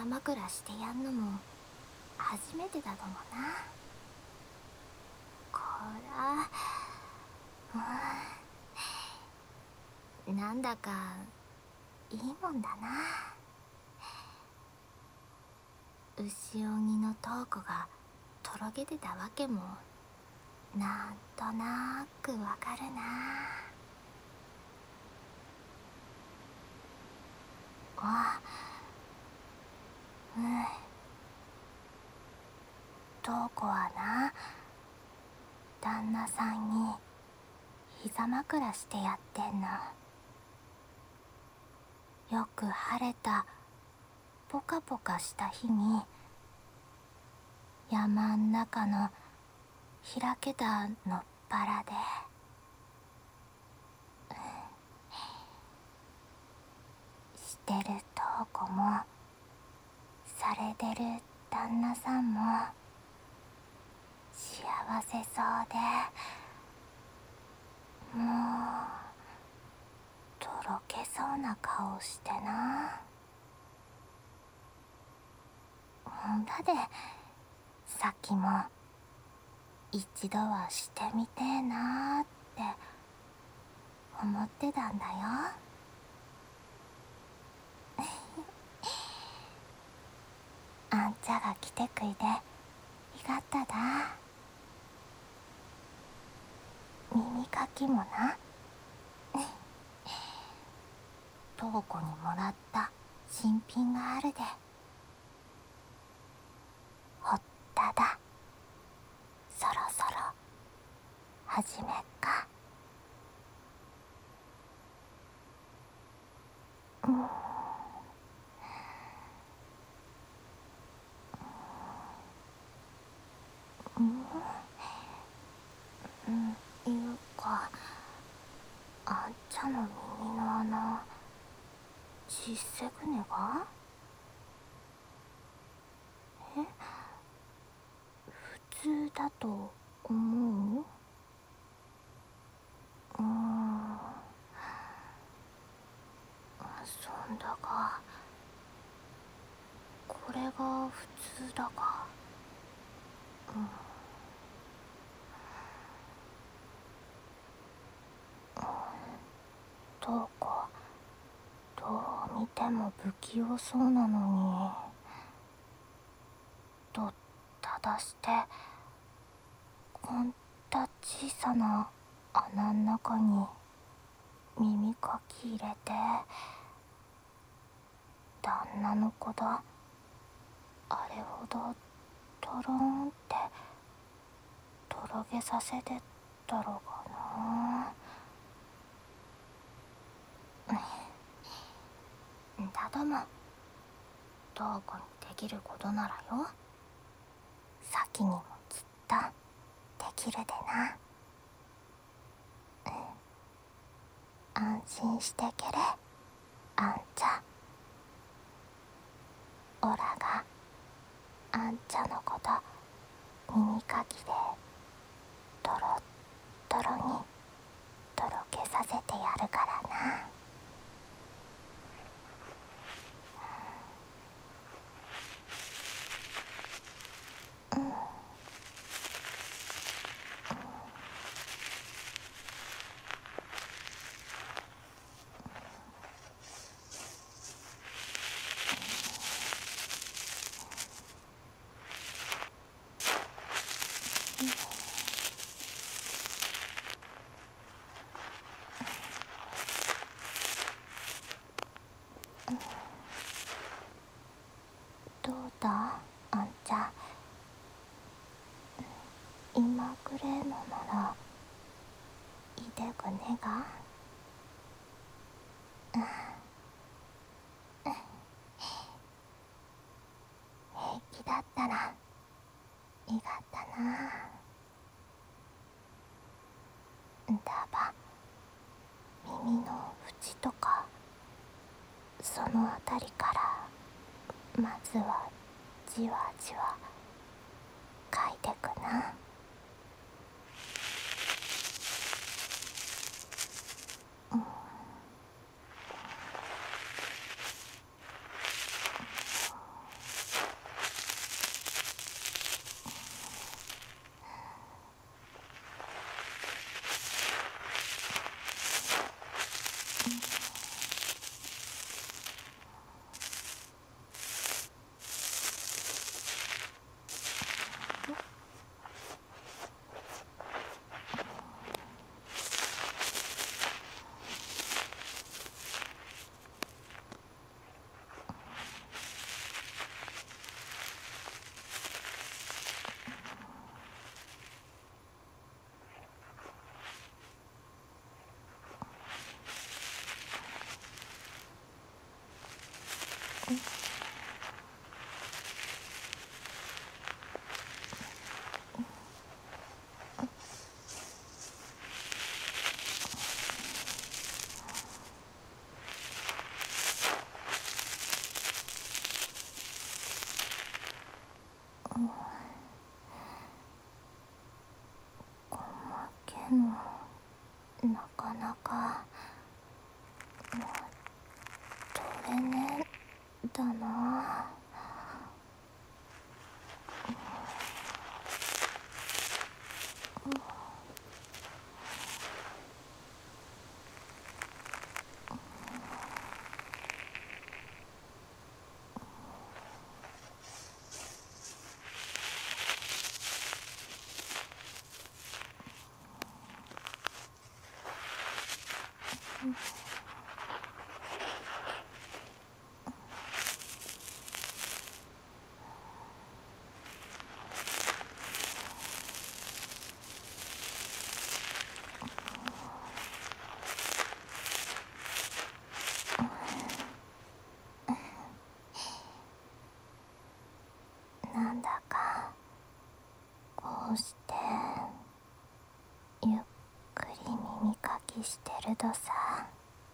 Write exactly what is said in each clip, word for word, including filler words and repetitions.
枕してやんのも初めてだどもな。こら、うん、なんだかいいもんだな。牛鬼のトーコがとろけてたわけもなんとなくわかるな。あ、うん。トーコはな、旦那さんに膝枕してやってんの。よく晴れたポカポカした日に山ん中の開けたのっぱらで、してるトーコもされてる旦那さんも幸せそうで、もうとろけそうな顔してな。んだでさっきも一度はしてみてえなーって思ってたんだよ。あんちゃが来てくいでいがっただ。耳かきもな、トウコにもらった新品があるで。ほっただ。そろそろ始めっか。うん、うん、うん、いうか、あんちゃの耳の穴ちっせくねが？え、普通だと思う？うーん、そんだが、これが普通だが、うん、どうか、どう見ても不器用そうなのに、とただしてこんた小さな穴ん中に耳かき入れて、旦那の子だあれほどとろんってとろげさせてったろがな。だどもどこにできることならよ、先にもきっとできるでな。安心してけれ、あんちゃ。オラがあんちゃのこと耳かきでとろっとろにとろけさせてやるからな。うん、どうだあんちゃ。今くれえのならいでくねが。平気だったらいがったな。だば耳の縁とかそのあたりからまずはじわじわかいてくな。うん、 なかなか取れねえだな。なんだかこうしてゆっくり耳かきしてるとさ、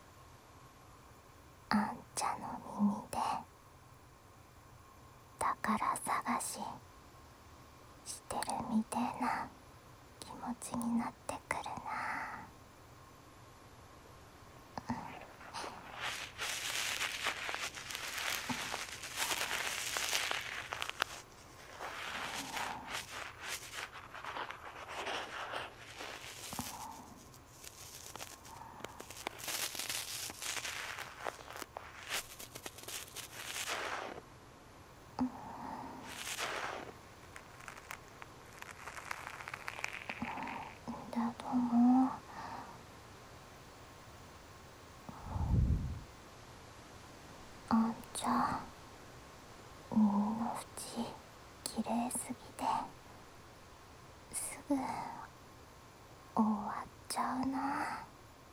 あんちゃんの耳で宝探ししてるみてえな気持ちになってくるな。だどもあんちゃん耳の縁きれいすぎてすぐ終わっちゃうな。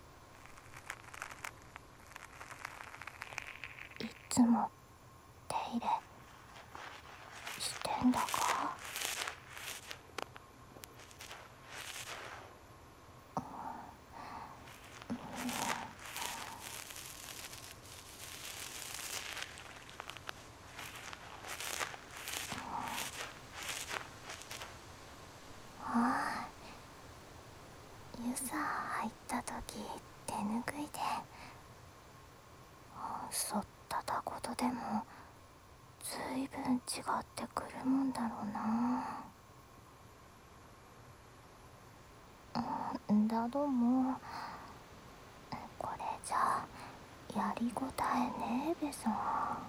いつも手入れしてんだか。ああ、湯さ入った時手ぬぐいでそったたことでもずいぶん違ってくるもんだろうな。うんだどもこれじゃやりごたえねえべさ。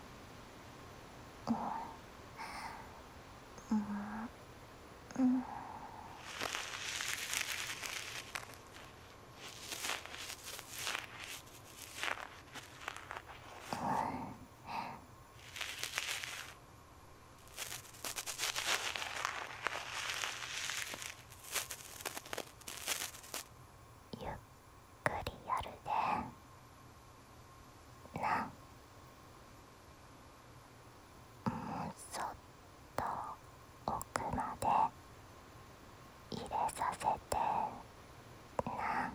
うんうんうんゆっくりやるでな。そっと奥まで入れさせてな。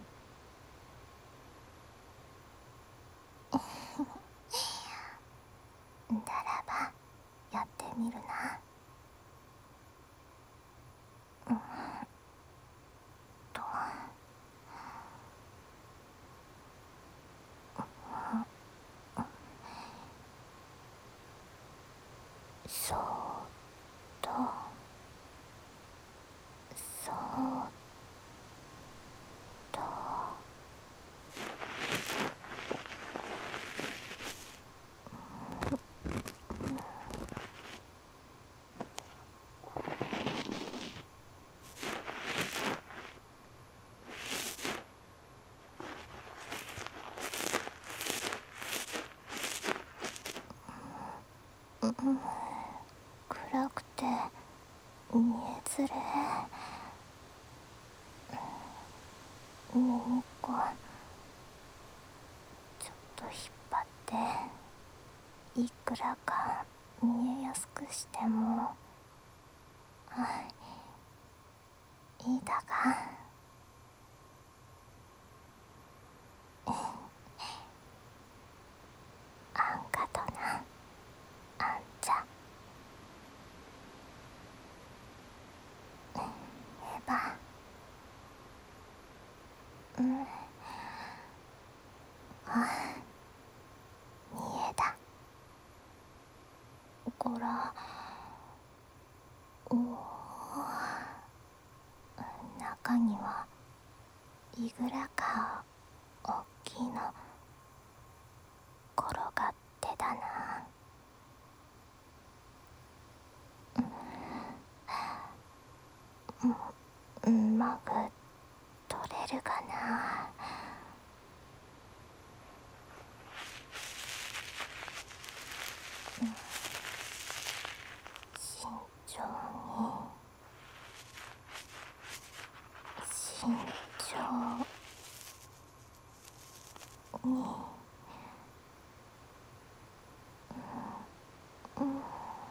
ならばやってみるな。うんとそーっとそーっと。うん暗くて見えづれえ。耳っこちょっと引っ張っていくらか見えやすくしてもいいだが。あんかとなあんちゃん。えばうん。あ、見えだ。こら、おお。中にはイグラかおっきいの転がってだな。う、うまく取れるかな。慎重に、慎重に。うん。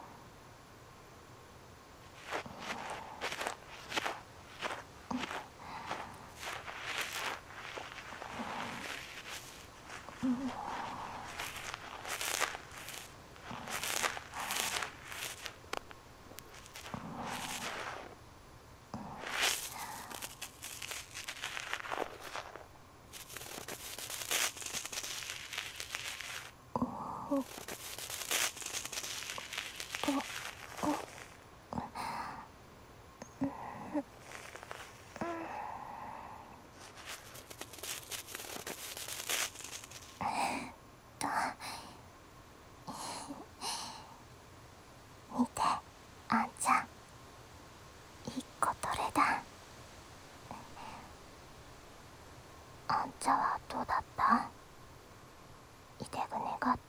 おっと、見て、あんちゃん、一個取れだ。あんちゃんはどうだった？いてぐねがった？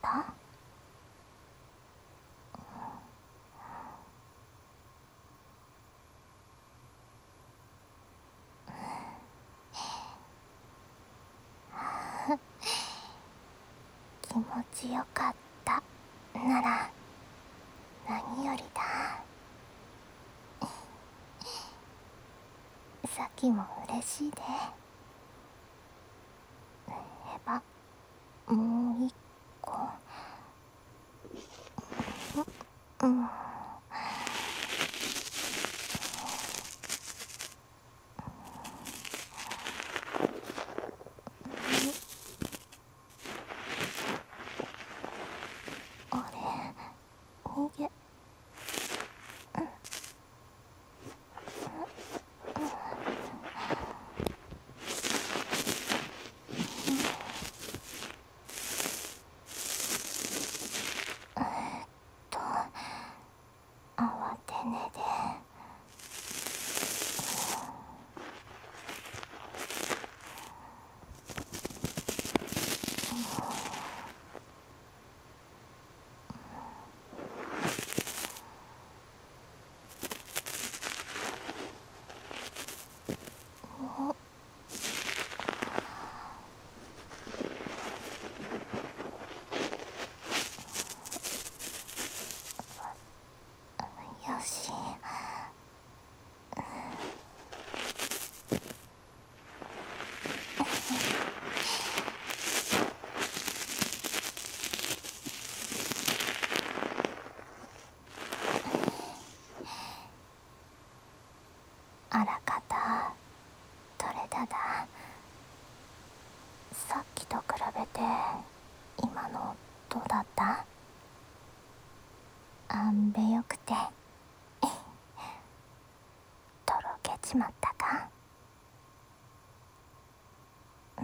気持ちよかったなら何よりだ。さっきも嬉しいで。えば、もう一個。うん。あれ、逃げ。と、慌てねで。よし。あらかたどれだだ。さっきと比べて今のどうだった？あんべよくてとろけちまったか？うん。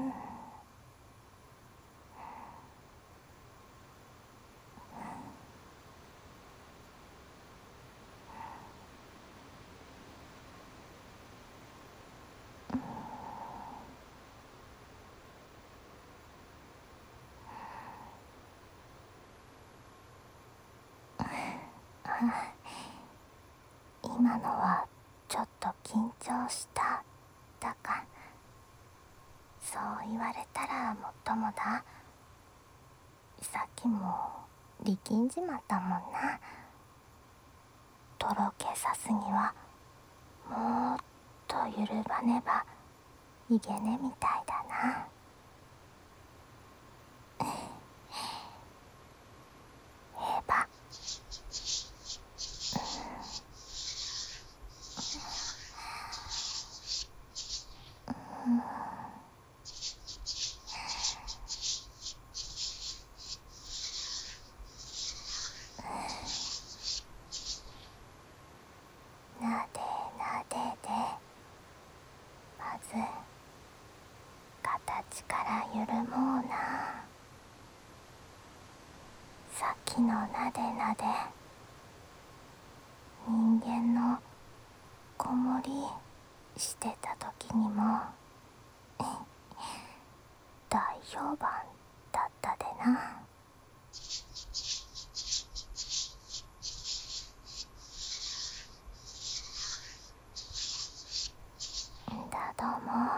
今のはちょっと緊張しただか。そう言われたらもっともだ。さっきも力んじまったもんな。とろけさすにはもっとゆるばねばいけねみたいだな。えば、 から緩もうな。さっきのなでなで、人間の子守りしてた時にも大評判だったでな。だども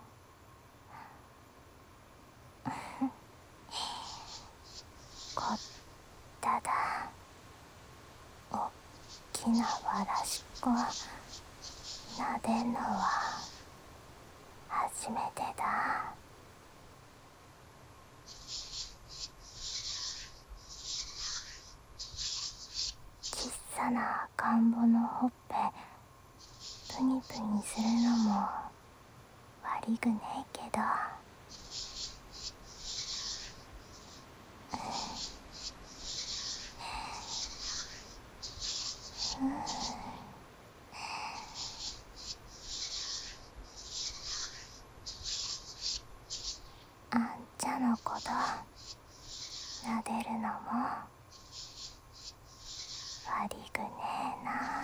こっただおっきなわらしっこなでんのは初めてだ。ちっさな赤ん坊のほっぺプニプニするのも悪ぐねえけど、あんちゃのことなでるのも悪ぐねえな。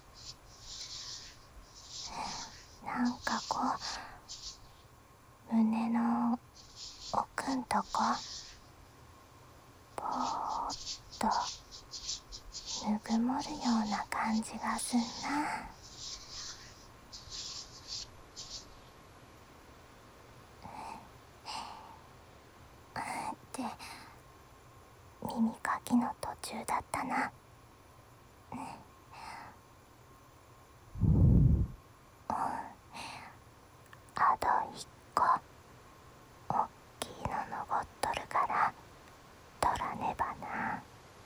なんかこう胸の奥んとこぼーっとぬぐもるような感じがすんな。って耳かきの途中だったな。あと一個おっきいの残っとるから取らねばな。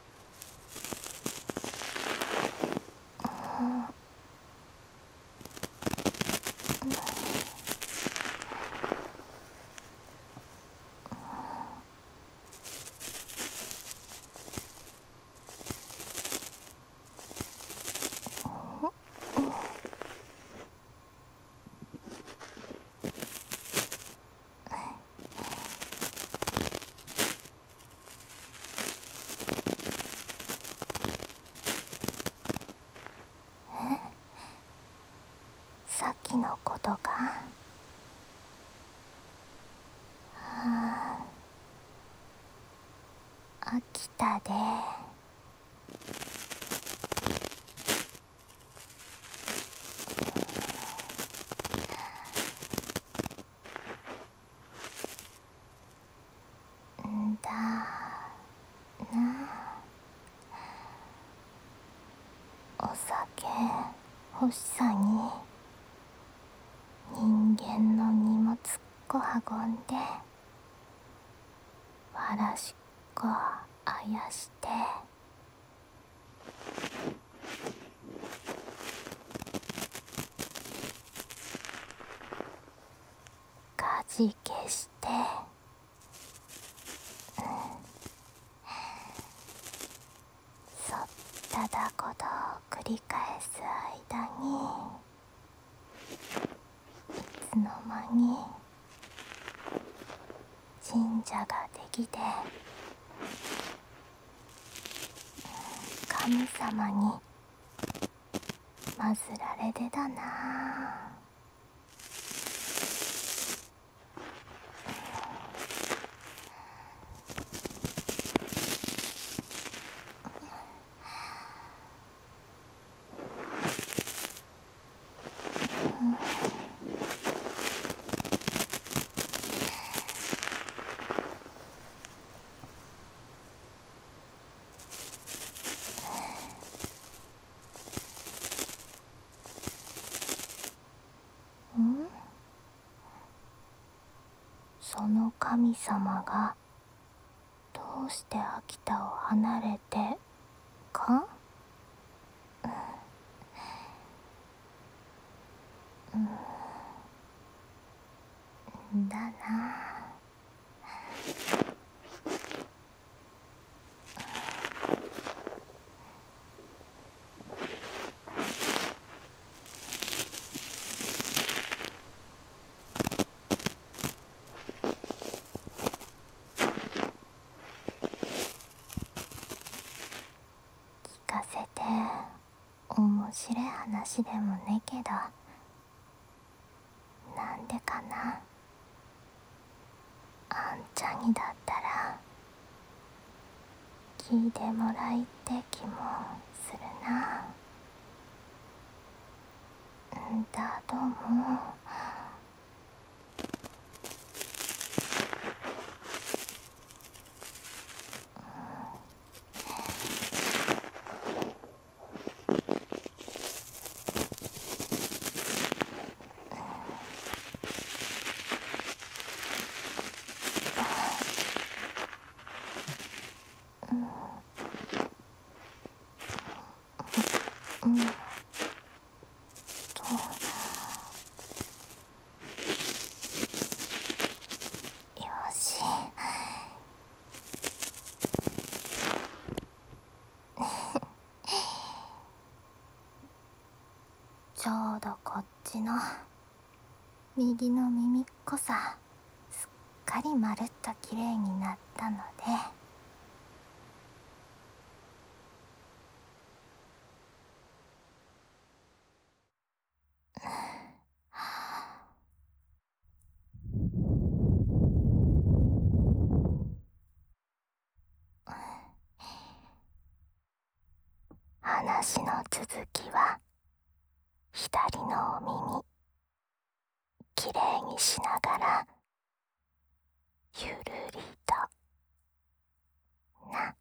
さっきのことか。はあ、飽きたで。んだな。お酒欲しさに人間の荷物っこ運んでわらしっこあやして火事消して、うん、そっただことを繰り返す間にいつの間に神社ができて、神様にまずられてだな。ん？その神様がどうして秋田を離れてか？うんだな。 面白い話でもねえけど、なんでかな、あんちゃんにだったら聞いてもらいって気もするな。んだども。うんとよし。ちょうどこっちの右の耳っこさ、すっかりまるっときれいになったので、話の続きは左のお耳きれいにしながらゆるりとな。